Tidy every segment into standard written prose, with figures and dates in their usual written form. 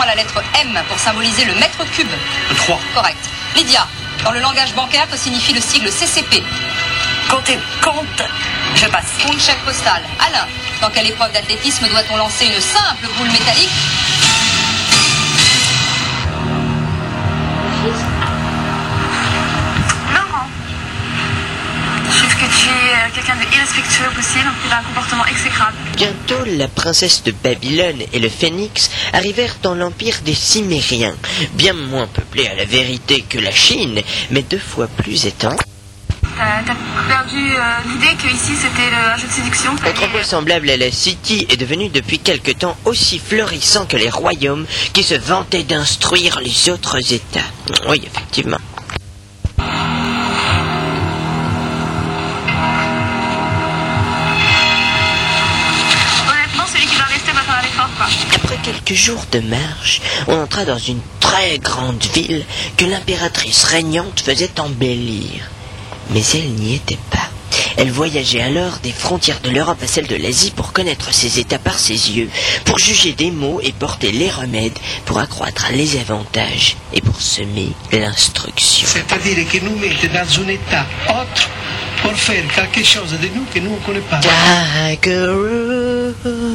à la lettre M pour symboliser le mètre cube. Le 3. Correct. Lydia, dans le langage bancaire, que signifie le sigle CCP? Compte. Je passe. Compte chèque postal. Alain, dans quelle épreuve d'athlétisme doit-on lancer une simple boule métallique? Laurent, je trouve que tu es quelqu'un d'irrespectueux possible, et d'un comportement exécrable. Bientôt, la princesse de Babylone et le phénix arrivèrent dans l'empire des Cimériens, bien moins peuplé à la vérité que la Chine, mais 2 fois plus étendu. T'as perdu l'idée que ici c'était un jeu de séduction. Autrefois semblable à la City est devenu depuis quelque temps aussi florissant que les royaumes qui se vantaient d'instruire les autres États. Oui, effectivement. Honnêtement, celui qui va rester va faire l'effort, quoi. Après quelques jours de marche, on entra dans une très grande ville que l'impératrice régnante faisait embellir. Mais elle n'y était pas. Elle voyageait alors des frontières de l'Europe à celles de l'Asie pour connaître ses états par ses yeux, pour juger des maux et porter les remèdes, pour accroître les avantages et pour semer l'instruction. C'est-à-dire que nous mettent dans un état autre pour faire quelque chose de nous que nous ne connaissons pas. Tigeroo,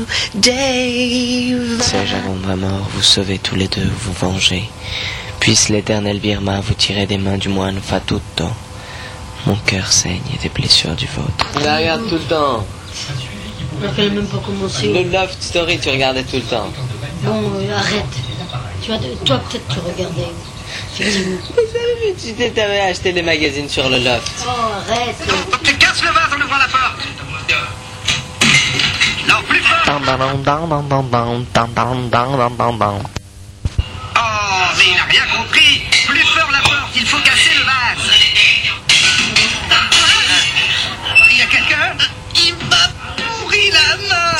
Dave. Sais-je avant ma mort vous sauver tous les deux, vous venger. Puisse l'éternel Birma vous tirer des mains du moine Fatuto. Mon cœur saigne des blessures du vôtre. Tu la regardes tout le temps. On n'a même pas commencé. Le Love Story, tu regardais tout le temps. Bon, arrête. Tu vois, toi peut-être tu regardais. Effectivement. Tu t'avais acheté des magazines sur le Loft. Oh, arrête. Tu casses le vase en ouvrant la porte. Non, plus fort. Oh, mais il n'a rien compris. Plus fort la porte, il faut casser le vase. Il y a quelqu'un? Il m'a pourri la main.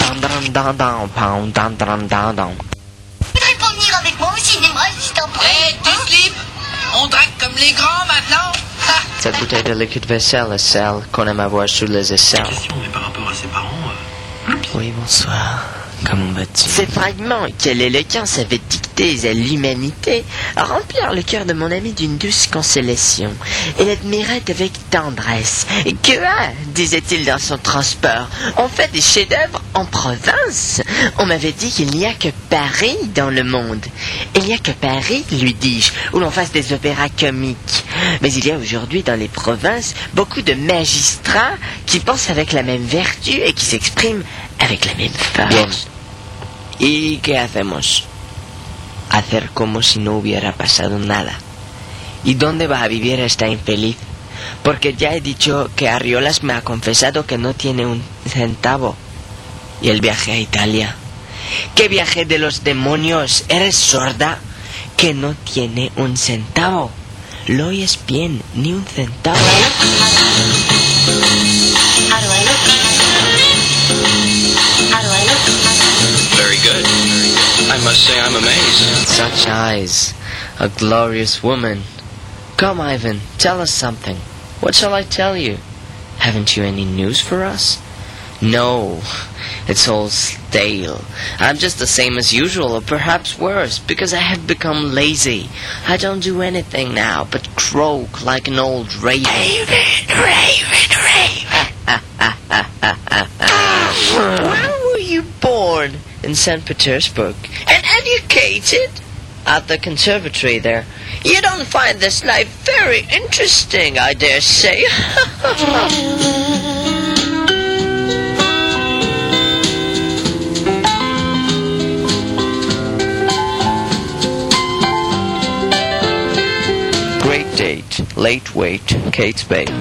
Voudrais pas venir avec moi au cinéma, si t'en prie. Hé, tu slip. On drague comme les grands maintenant. Cette bouteille de liquide vaisselle est celle qu'on aime avoir sous les aisselles. Question, mais par rapport à ses parents... Oui, bonsoir. Comment vas-tu? Ces fragments quelle éloquence avait dictés à l'humanité remplirent le cœur de mon ami d'une douce consolation. Il admirait avec tendresse. Que disait-il dans son transport, on fait des chefs-d'œuvre en province. On m'avait dit qu'il n'y a que Paris dans le monde. Il n'y a que Paris, lui dis-je, où l'on fasse des opéras comiques. Mais il y a aujourd'hui dans les provinces beaucoup de magistrats qui pensent avec la même vertu et qui s'expriment avec la même force. Bien. ¿Y qué hacemos? Hacer como si no hubiera pasado nada. ¿Y dónde va a vivir esta infeliz? Porque ya he dicho que Arriolas me ha confesado que no tiene un centavo. ¿Y el viaje a Italia? ¿Qué viaje de los demonios? ¿Eres sorda? Que no tiene un centavo. Lo oyes bien, ni un centavo. Very good. I must say I'm amazed. Such eyes. A glorious woman. Come, Ivan, tell us something. What shall I tell you? Haven't you any news for us? No, it's all stale. I'm just the same as usual, or perhaps worse, because I have become lazy. I don't do anything now but croak like an old raven. Raven. Where were you born? In St. Petersburg. And educated? At the conservatory there. You don't find this life very interesting, I dare say. Great date, late wait, Kate Spade.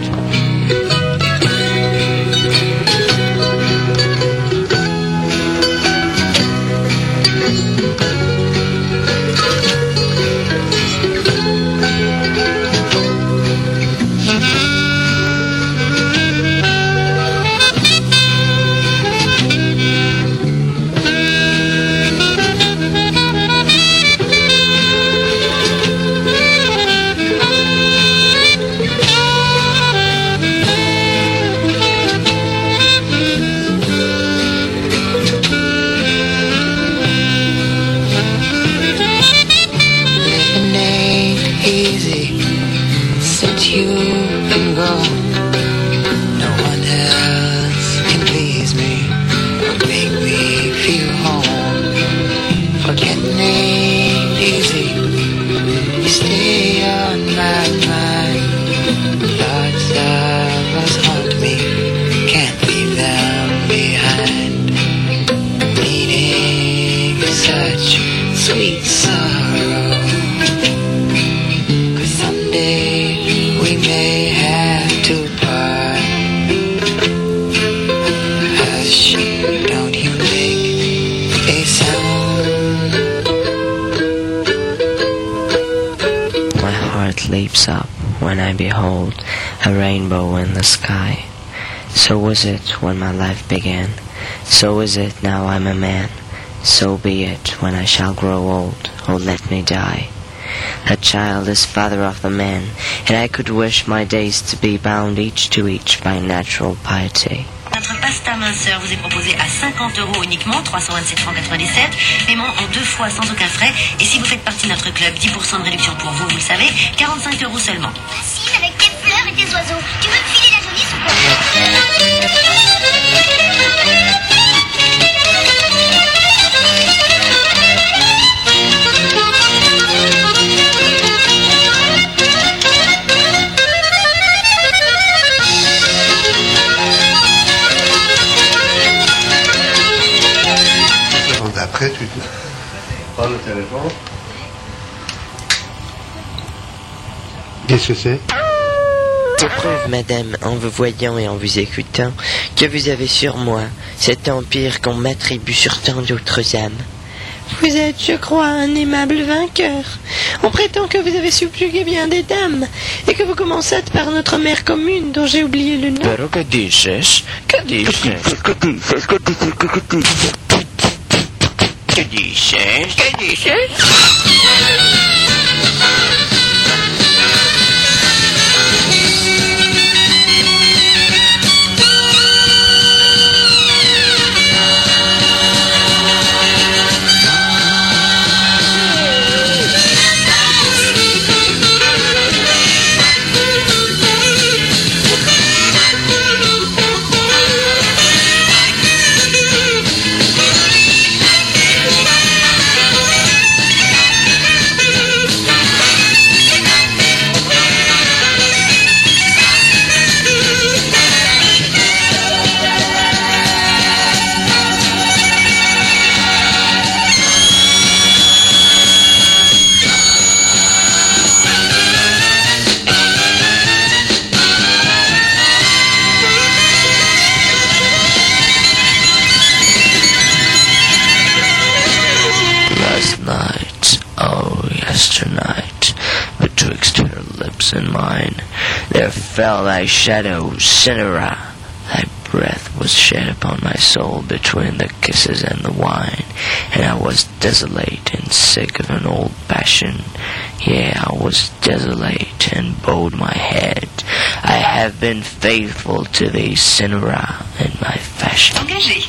leaps up when I behold a rainbow in the sky. So was it when my life began. So is it now I'm a man. So be it when I shall grow old. Oh, let me die. A child is father of the man, and I could wish my days to be bound each to each by natural piety. Notre pasta minceur vous est proposé à 50 € uniquement, 327,97 francs, paiement en 2 fois sans aucun frais. Et si vous faites partie de notre club, 10% de réduction pour vous, vous le savez, 45 € seulement. Facile avec tes fleurs et tes oiseaux. Tu veux me filer la jaunisse ou quoi? Après, tu prends le téléphone. Qu'est-ce que c'est? Je prouve, madame, en vous voyant et en vous écoutant, que vous avez sur moi cet empire qu'on m'attribue sur tant d'autres âmes. Vous êtes, je crois, un aimable vainqueur. On prétend que vous avez subjugué bien des dames, et que vous commençâtes par notre mère commune, dont j'ai oublié le nom. Pero que dices? Que dices? ¿Qué dices? ¿Qué dices? Yesternight, betwixt her lips and mine, there fell thy shadow, Cinera. Thy breath was shed upon my soul between the kisses and the wine, and I was desolate and sick of an old passion. Yea, I was desolate and bowed my head. I have been faithful to thee, Cinera, in my fashion. Engagé.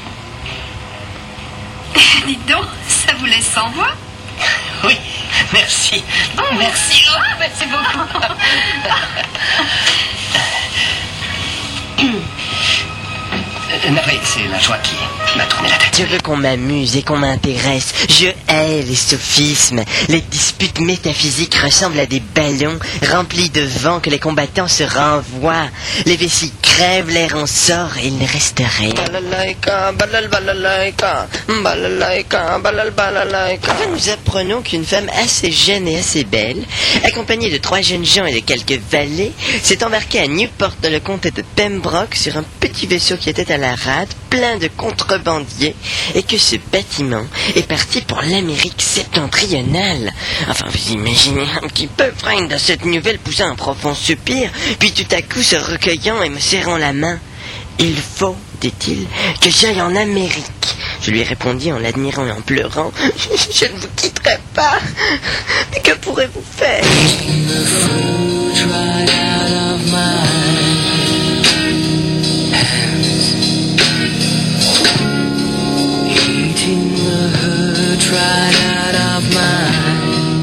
Dites donc, ça vous laisse sans voix? Oui, merci. Merci. Oh, merci beaucoup. Navré, c'est la joie qui m'a tourné la tête. Je veux qu'on m'amuse et qu'on m'intéresse. Je hais les sophismes. Les disputes métaphysiques ressemblent à des ballons remplis de vent que les combattants se renvoient. Les vessies crèvent, l'air en sort et il ne reste rien. Enfin, nous apprenons qu'une femme assez jeune et assez belle, accompagnée de 3 jeunes gens et de quelques valets, s'est embarquée à Newport dans le comté de Pembroke sur un petit vaisseau qui était à la rade, plein de contrebandiers, et que ce bâtiment est parti pour l'Amérique septentrionale. Enfin, vous imaginez un petit peu, Frank, de cette nouvelle poussa un profond soupir, puis tout à coup se recueillant et me serrant la main. « Il faut, dit-il, que j'aille en Amérique. » Je lui répondis en l'admirant et en pleurant. « Je ne vous quitterai pas. Mais que pourrez-vous faire ?» Right out of mine,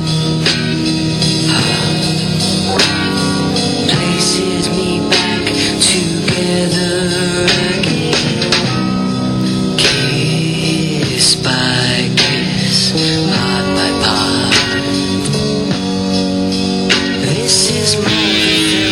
places me back together again, kiss by kiss, part by part. This is my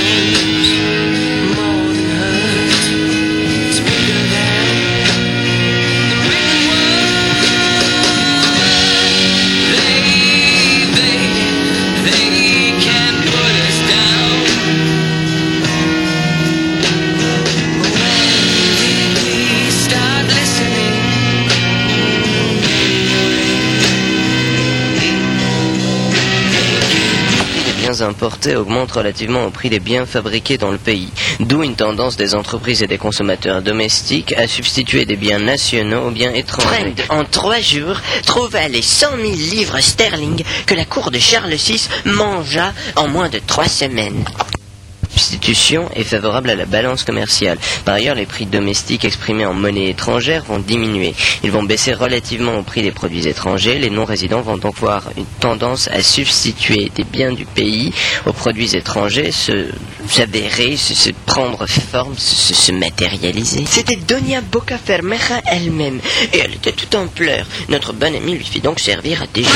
biens importés augmentent relativement au prix des biens fabriqués dans le pays, d'où une tendance des entreprises et des consommateurs domestiques à substituer des biens nationaux aux biens étrangers. Friend, en 3 jours, trouva les 100 000 livres sterling que la cour de Charles VI mangea en moins de 3 semaines. Substitution est favorable à la balance commerciale. Par ailleurs, les prix domestiques exprimés en monnaie étrangère vont diminuer. Ils vont baisser relativement au prix des produits étrangers. Les non-résidents vont donc avoir une tendance à substituer des biens du pays aux produits étrangers, s'avérer, se prendre forme, se matérialiser. C'était Doña Bocafermeja elle-même, et elle était tout en pleurs. Notre bonne amie lui fit donc servir à déjeuner.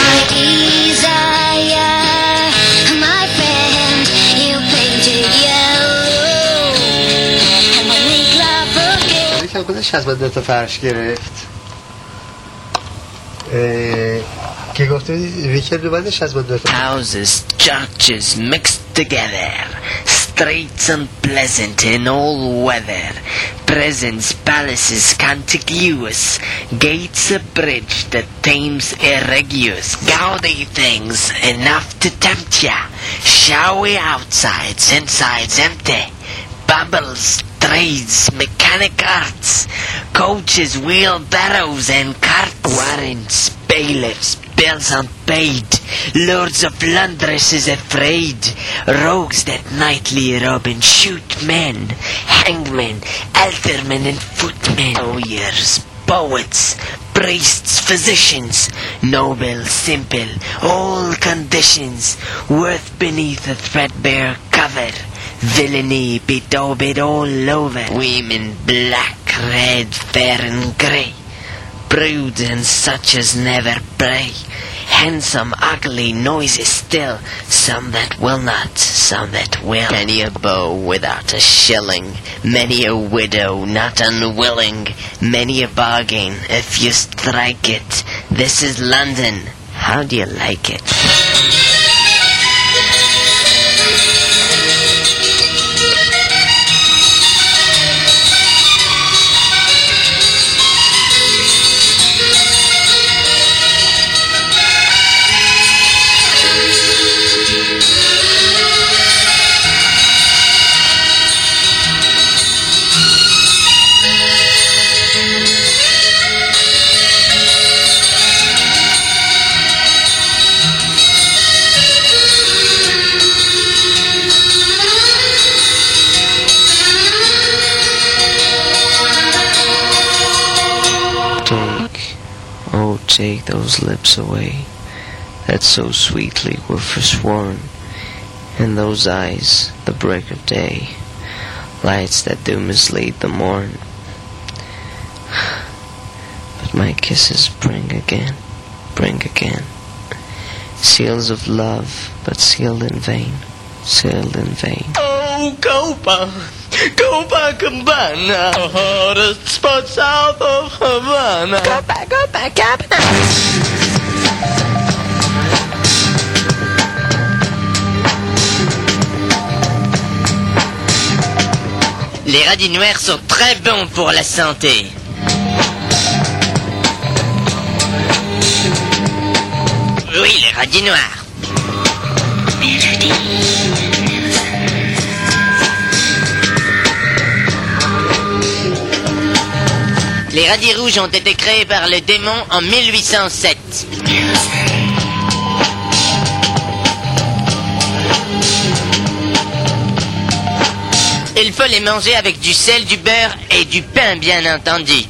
خودش از با 2 تا فرش گرفت که گفته ویکر دو بعدش از با 2 تا Houses, churches mixed together, streets unpleasant in all weather, prisons, palaces contiguous, gates abridged, the Thames irregular, gaudy things enough to tempt ya, showy outsides, insides empty, bubbles, trades, mechanic arts, coaches, wheelbarrows and carts, warrants, bailiffs, bills unpaid, lords of laundresses afraid, rogues that nightly rob and shoot men, hangmen, aldermen and footmen, lawyers, poets, priests, physicians, noble, simple, all conditions, worth beneath a threadbare cover, villainy bedaubed all over, women black, red, fair and grey, prudes and such as never pray, handsome, ugly, noisy still, some that will not, some that will. Many a beau without a shilling, many a widow not unwilling, many a bargain if you strike it. This is London, how do you like it? Take those lips away that so sweetly were forsworn, and those eyes, the break of day, lights that do mislead the morn. But my kisses bring again, seals of love, but sealed in vain, sealed in vain. Oh, Copacabana, the hottest spot south of Havana. Copacabana. Les radis noirs sont très bons pour la santé. Oui, les radis noirs. Les radis rouges ont été créés par le démon en 1807. Il faut les manger avec du sel, du beurre et du pain, bien entendu.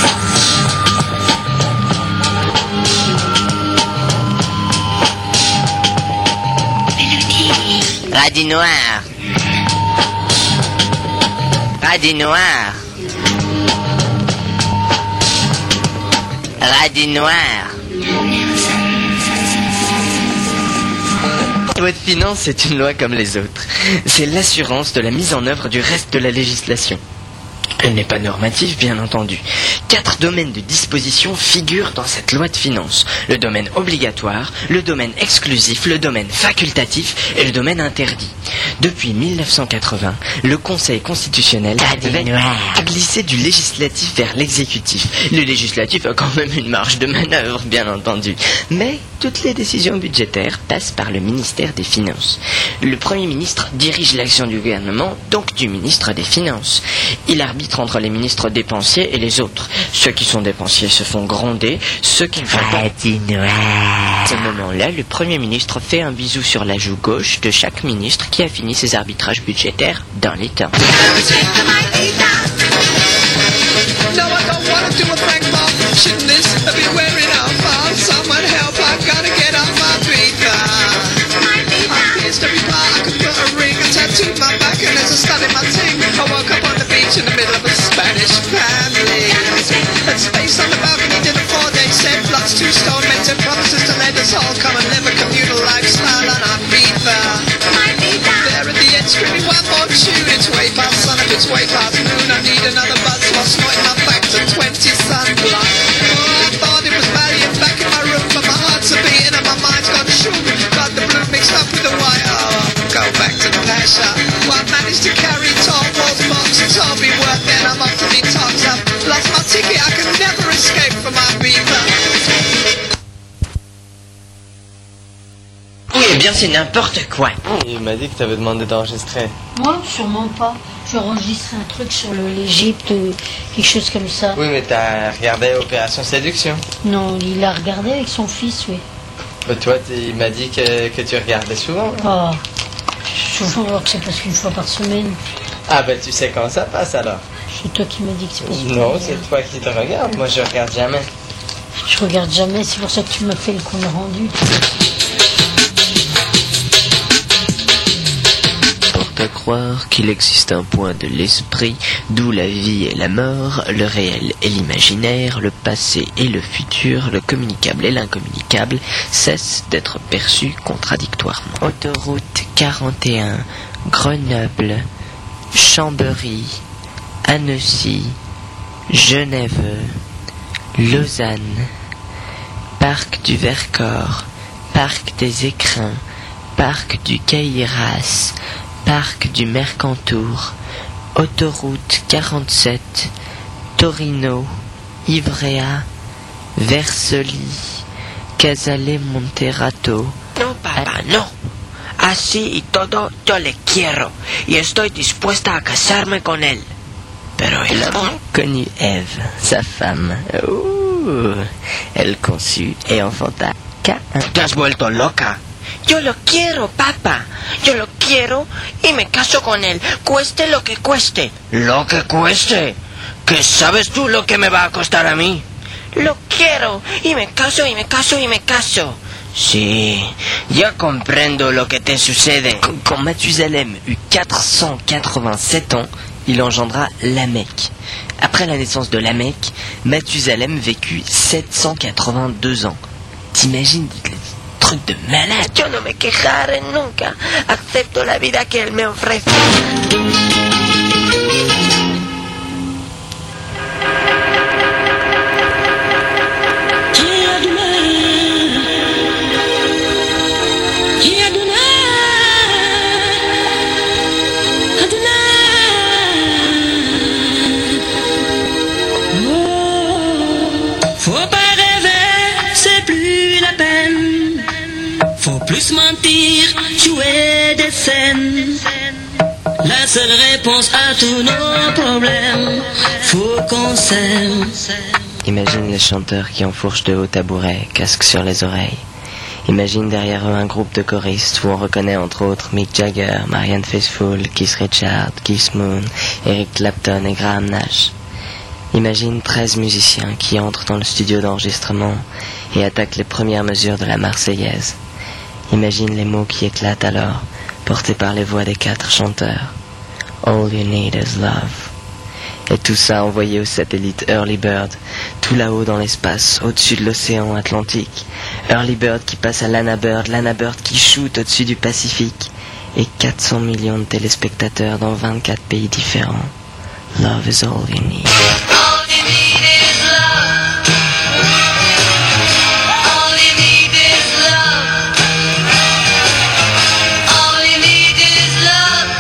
Radis noirs. Radis noirs. Radis noirs. La loi de finances est une loi comme les autres. C'est l'assurance de la mise en œuvre du reste de la législation. Elle n'est pas normative, bien entendu. 4 domaines de disposition figurent dans cette loi de finances. Le domaine obligatoire, le domaine exclusif, le domaine facultatif et le domaine interdit. Depuis 1980, le Conseil constitutionnel a glissé du législatif vers l'exécutif. Le législatif a quand même une marge de manœuvre, bien entendu. Mais toutes les décisions budgétaires passent par le ministère des Finances. Le Premier ministre dirige l'action du gouvernement, donc du ministre des Finances. Il arbitre entre les ministres dépensiers et les autres. Ceux qui sont dépensiers se font gronder, ceux qui ne font pas. À ce moment-là, le Premier ministre fait un bisou sur la joue gauche de chaque ministre qui a fini ses arbitrages budgétaires dans les temps. In the middle of a Spanish family. And space on the balcony did a 4-day set. Plus 2 stone men and promises to let us all come and live a communal lifestyle on our Ibiza. There at the end screaming one more tune. It's way past sun up, it's way past noon. I need another buzz while snorting my facts at 20 sunblock. Oh, I thought it was Valiant back in my room, but my heart's a beating and my mind's gone shoom. Got the blue mixed up with the white. Oh, I'll go back to the pasha. Well, I managed to carry tall walls, box, it's all be worth it. I'm off to be tops up. Lost my ticket, I can never escape from my Ibiza. Oui, eh bien, c'est n'importe quoi. Il m'a dit que tu avais demandé d'enregistrer. Moi, sûrement pas. Je vais enregistrer un truc sur l'Égypte, quelque chose comme ça. Oui, mais t'as regardé Opération Séduction? Non, il a regardé avec son fils, oui. Bah, toi, il m'a dit que tu regardais souvent. Ah, souvent, alors que c'est parce qu'une fois par semaine. Ah, bah, tu sais comment ça passe alors? C'est toi qui m'as dit que c'est parce que... Non, c'est toi qui te regardes. Moi, je regarde jamais. Je regarde jamais, c'est pour ça que tu m'as fait le compte rendu. À croire qu'il existe un point de l'esprit d'où la vie et la mort, le réel et l'imaginaire, le passé et le futur, le communicable et l'incommunicable cessent d'être perçus contradictoirement. Autoroute 41, Grenoble, Chambéry, Annecy, Genève, Lausanne, Parc du Vercors, Parc des Écrins, Parc du Caïras, Parc du Mercantour, Autoroute 47, Torino, Ivrea, Vercelli, Casale Monterrato. No, papá, no. Así y todo yo le quiero y estoy dispuesta a casarme con él. Pero elle a connu Ève, sa femme. Elle conçut et enfanta Caïn. Te has vuelto loca. Yo lo quiero, papá. Yo lo quiero y me caso con él, cueste lo que cueste. ¿Lo que cueste? ¿Qué sabes tú lo que me va a costar a mí? Lo quiero y me caso y me caso y me caso. Sí, ya comprendo lo que te sucede. Quand Mathusalem eut 487 ans, il engendra Lamech. Après la naissance de Lamech, Mathusalem vécut 782 ans. T'imagines truc de malade. Yo no me quejaré nunca. Acepto la vida que él me ofrece. Plus mentir, jouer des scènes. La seule réponse à tous nos problèmes. Faut qu'on s'aime. Imagine les chanteurs qui enfourchent de hauts tabourets, casques sur les oreilles. Imagine derrière eux un groupe de choristes où on reconnaît entre autres Mick Jagger, Marianne Faithfull, Keith Richards, Keith Moon, Eric Clapton et Graham Nash. Imagine 13 musiciens qui entrent dans le studio d'enregistrement et attaquent les premières mesures de la Marseillaise. Imagine les mots qui éclatent alors, portés par les voix des 4 chanteurs. All you need is love. Et tout ça envoyé au satellite Early Bird, tout là-haut dans l'espace, au-dessus de l'océan Atlantique. Early Bird qui passe à Lana Bird qui shoot au-dessus du Pacifique. Et 400 millions de téléspectateurs dans 24 pays différents. Love is all you need. All you need is love. All you need is love. All you need is love.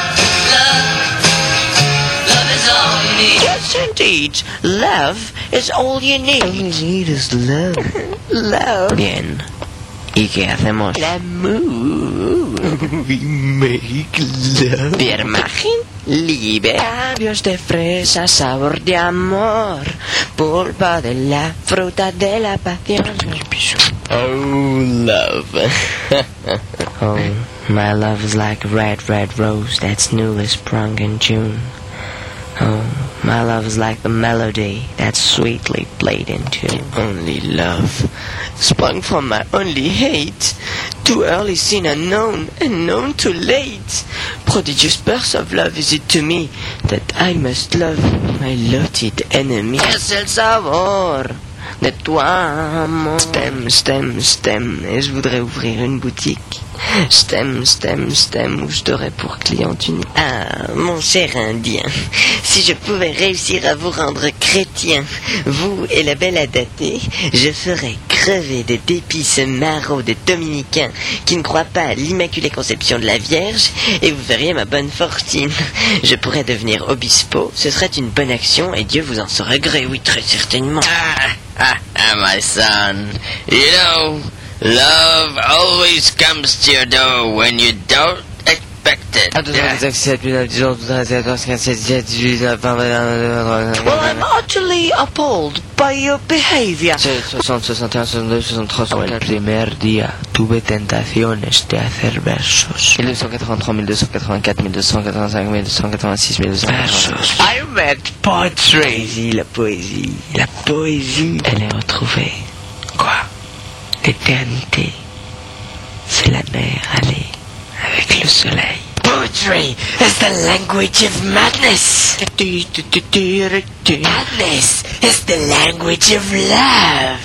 Love is all you need. Yes, indeed. Love is all you need. All you need is love. Love. Bien. ¿Y qué hacemos? L'amour. We make love. Wir machen Liebe. Labios de fresa, sabor de amor, pulpa de la fruta de la pasión. Oh, love. Oh, my love is like a red, red rose that's newly sprung in June. Oh, my love is like the melody that's sweetly played in tune. Only love, sprung from my only hate. Too early seen unknown, and known too late. Prodigious burst of love is it to me, that I must love my loathed enemy. Es el sabor de tu amor. Stem, stem, stem, et je voudrais ouvrir une boutique. Stem, stem, stem, où je t'aurais pour cliente unique. Ah, mon cher indien, si je pouvais réussir à vous rendre chrétien, vous et la belle Adaté, je ferais crever de dépit ce maraud de dominicains qui ne croient pas à l'immaculée conception de la Vierge, et vous verriez ma bonne fortune. Je pourrais devenir obispo, ce serait une bonne action, et Dieu vous en saurait gré, oui, très certainement. My son, you know, love always comes to your door when you don't expect it. Well, I'm utterly appalled by your behavior. 60, 61, 62, 63. El primer día tuve tentaciones de hacer versos. 1283, 1284, 1285, 1286, 1286. I read poetry. La poésie, la poésie. Elle est retrouvée. Quoi? L'éternité. C'est la mer, allez, avec le soleil. Poetry is the language of madness. Madness is the language of love.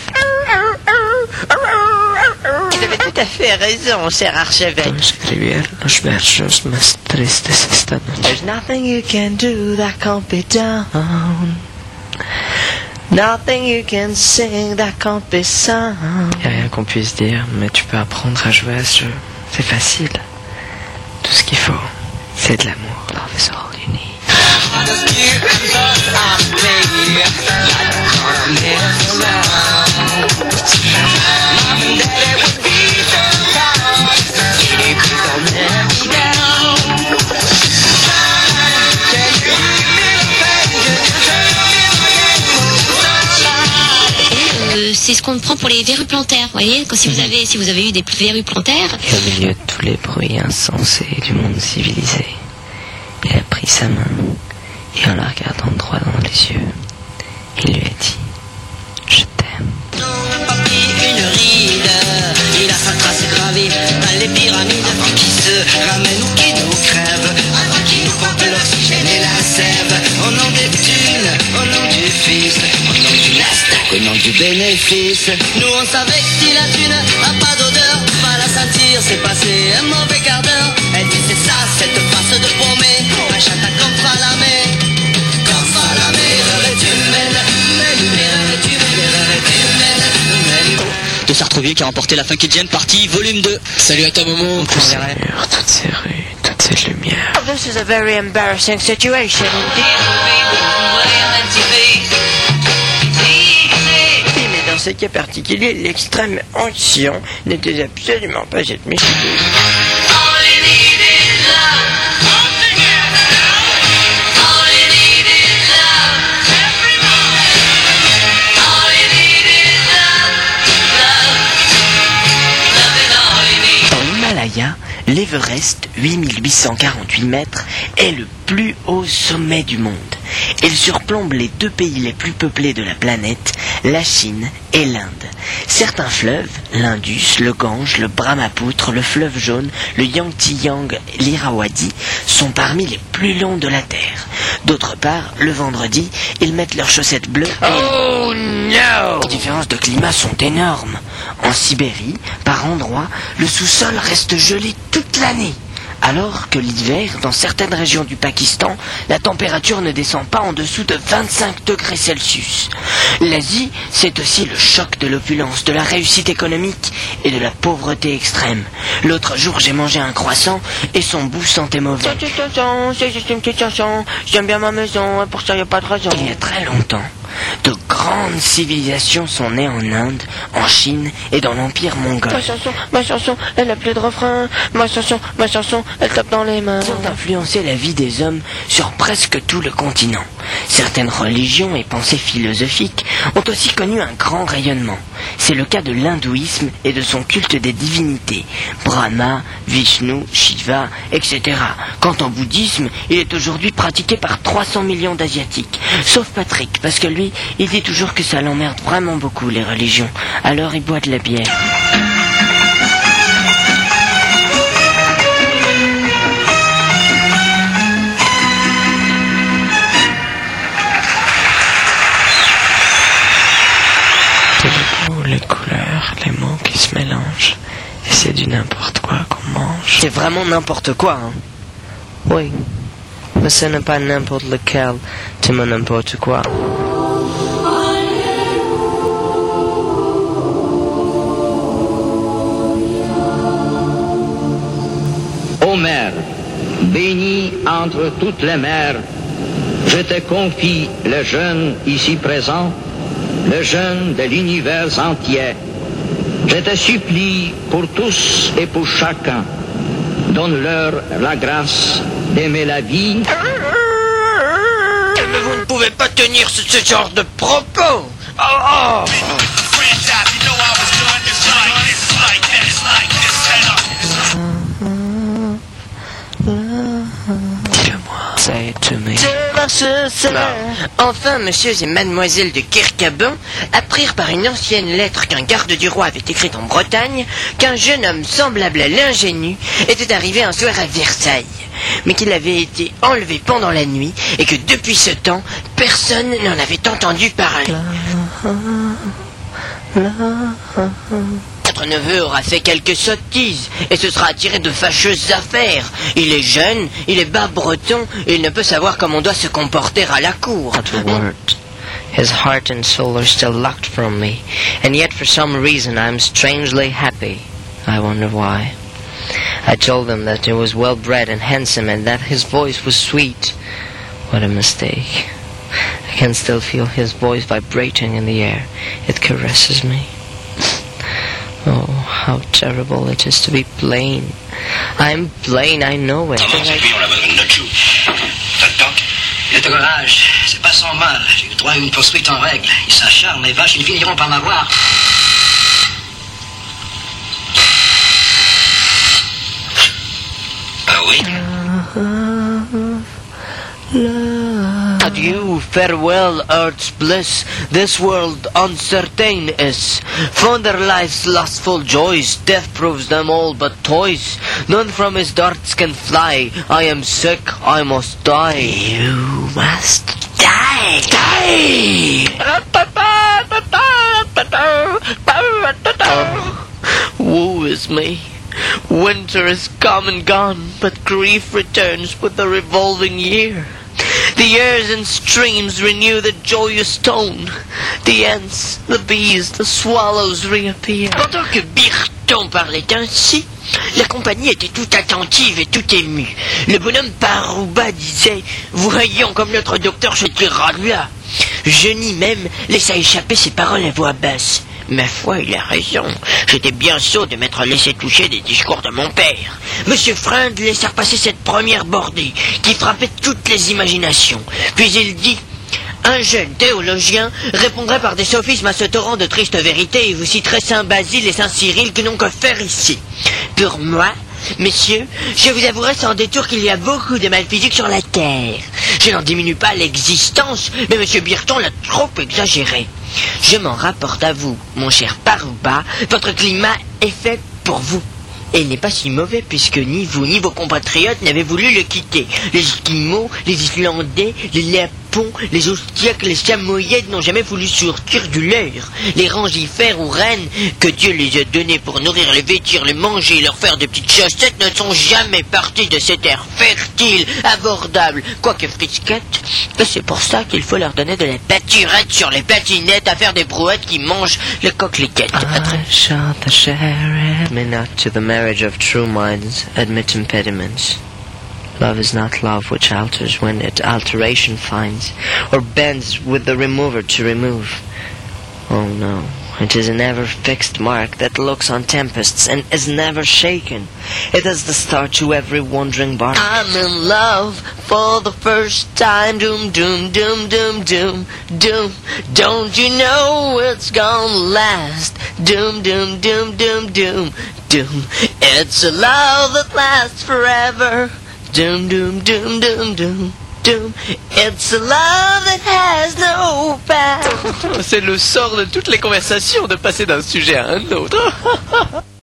Vous avez tout à fait raison, cher archevêque. Escribir los versos más tristes esta noche. There's nothing you can do that can't be done. Nothing you can sing that can't be sung. Y a rien qu'on puisse dire, mais tu peux apprendre à jouer à ce jeu. C'est facile. Tout ce qu'il faut, c'est de l'amour. Love is all you need. C'est ce qu'on prend pour les verrues plantaires, vous voyez, si vous avez eu des verrues plantaires. Et au milieu de tous les bruits insensés du monde civilisé, il a pris sa main et en la regardant droit dans les yeux, il lui a dit « Je t'aime ». Une ride, il a sa trace gravée dans les pyramides avant qu'il se ramène ou qu'il nous crève, avant qu'il nous pompe l'oxygène et la sève. Au nom des thunes, au nom du fils, au nom du Nasdaq, au nom du bénéfice. Nous on savait que si la thune a pas d'odeur, pas la sentir, c'est passé un mauvais quart d'heure. Elle dit c'est ça, cette face de paumé, un chata comme Falamé. Comme Falamé, l'heure est humaine, mais l'heure est humaine, l'heure est humaine. De Sartreville qui a remporté la Funky Jam partie volume 2. Salut à toi Momo. Toutes ces murs, toutes ces rues, toute cette lumière. Oh, this is a very embarrassing situation. Oui, mais dans ce cas particulier, l'extrême onction n'était absolument pas admissible. L'Everest, 8848 mètres, est le plus haut sommet du monde. Il surplombe les deux pays les plus peuplés de la planète, la Chine et l'Inde. Certains fleuves, l'Indus, le Gange, le Brahmapoutre, le fleuve jaune, le Yangtze-Yang, l'Irrawaddy, sont parmi les plus longs de la Terre. D'autre part, le vendredi, ils mettent leurs chaussettes bleues. Oh no! Les différences de climat sont énormes. En Sibérie, par endroits, le sous-sol reste gelé toute l'année. Alors que l'hiver, dans certaines régions du Pakistan, la température ne descend pas en dessous de 25 degrés Celsius. L'Asie, c'est aussi le choc de l'opulence, de la réussite économique et de la pauvreté extrême. L'autre jour, j'ai mangé un croissant et son bout sentait mauvais. C'est juste une petite chanson, j'aime bien ma maison, pour ça il n'y a pas de raison. Il y a très longtemps, de grandes civilisations sont nées en Inde, en Chine et dans l'Empire mongol. Ma chanson, elle n'a plus de refrain. Ma chanson, elle tape dans les mains. Ils ont influencé la vie des hommes sur presque tout le continent. Certaines religions et pensées philosophiques ont aussi connu un grand rayonnement. C'est le cas de l'hindouisme et de son culte des divinités, Brahma, Vishnu, Shiva, etc. Quant au bouddhisme, il est aujourd'hui pratiqué par 300 millions d'Asiatiques. Sauf Patrick, parce que lui, il dit toujours que ça l'emmerde vraiment beaucoup, les religions. Alors il boit de la bière. C'est le goût, les couleurs, les mots qui se mélangent. Et c'est du n'importe quoi qu'on mange. C'est vraiment n'importe quoi, hein. Oui, mais ce n'est pas n'importe lequel, c'est mon n'importe quoi. Ô mère, bénie entre toutes les mères, je te confie le jeûne ici présent, le jeûne de l'univers entier. Je te supplie pour tous et pour chacun, donne-leur la grâce d'aimer la vie. Mais vous ne pouvez pas tenir ce genre de propos. Oh. Enfin, monsieur et mademoiselle de Kirkabon apprirent par une ancienne lettre qu'un garde du roi avait écrite en Bretagne qu'un jeune homme semblable à l'ingénu était arrivé un soir à Versailles, mais qu'il avait été enlevé pendant la nuit et que depuis ce temps, personne n'en avait entendu parler. Votre neveu aura fait quelques sottises et se sera attiré de fâcheuses affaires. Il est jeune, il est bas breton et il ne peut savoir comment on doit se comporter à la cour. Not a word. His heart and soul are still locked from me, and yet for some reason I am strangely happy. I wonder why. I told him that he was well bred and handsome and that his voice was sweet. What a mistake. I can still feel his voice vibrating in the air. It caresses me. Oh, how terrible it is to be plain. I'm plain, I know it. On a besoin de notre chou. T'as le temps? Il est au garage. C'est pas son mal. J'ai eu droit à une poursuite en règle. Il s'acharne, mes vaches, ils finiront par m'avoir. Ah oui? Adieu, farewell, earth's bliss. This world uncertain is. Fonder life's lustful joys. Death proves them all but toys. None from his darts can fly. I am sick, I must die. You must die. Die! Oh, woe is me. Winter is come and gone, but grief returns with the revolving year. The years and streams renew the joyous tone. The ants, the bees, the swallows reappear. Pendant que Birton parlait ainsi, la compagnie était toute attentive et toute émue. Le bonhomme Parouba disait « Voyons comme notre docteur se tirera de là ». Jenny même laissa échapper ses paroles à voix basse. Ma foi, il a raison. J'étais bien sot de m'être laissé toucher des discours de mon père. Monsieur Freund laissa passer cette première bordée qui frappait toutes les imaginations. Puis il dit « Un jeune théologien répondrait par des sophismes à ce torrent de tristes vérités et vous citerait Saint Basile et Saint Cyril qui n'ont que faire ici. Pour moi, messieurs, je vous avouerai sans détour qu'il y a beaucoup de malphysique sur la terre. Je n'en diminue pas l'existence, mais monsieur Birton l'a trop exagéré. Je m'en rapporte à vous, mon cher Parouba, votre climat est fait pour vous. Et il n'est pas si mauvais puisque ni vous ni vos compatriotes n'avez voulu le quitter. Les Esquimaux, les Islandais, les léopards pont, les Ostiaques, les Samoyèdes n'ont jamais voulu sortir du leur. Les rangifères ou reines, que Dieu les a donnés pour nourrir, les vêtir, les manger, leur faire des petites chaussettes, ne sont jamais partis de ces terres fertiles, abordables, quoique frisquettes. Et c'est pour ça qu'il faut leur donner de la pâturette sur les patinettes à faire des brouettes qui mangent les coqueliquettes. I shot the sheriff. May not to the marriage of true minds admit impediments. Love is not love which alters when it alteration finds, or bends with the remover to remove. Oh no, it is an ever-fixed mark that looks on tempests and is never shaken. It is the star to every wandering bark. I'm in love for the first time. Doom, doom, doom, doom, doom, doom. Don't you know it's gonna last? Doom, doom, doom, doom, doom, doom. It's a love that lasts forever. Doom, doom, doom, doom, doom, doom. It's a love that has no past. C'est le sort de toutes les conversations de passer d'un sujet à un autre.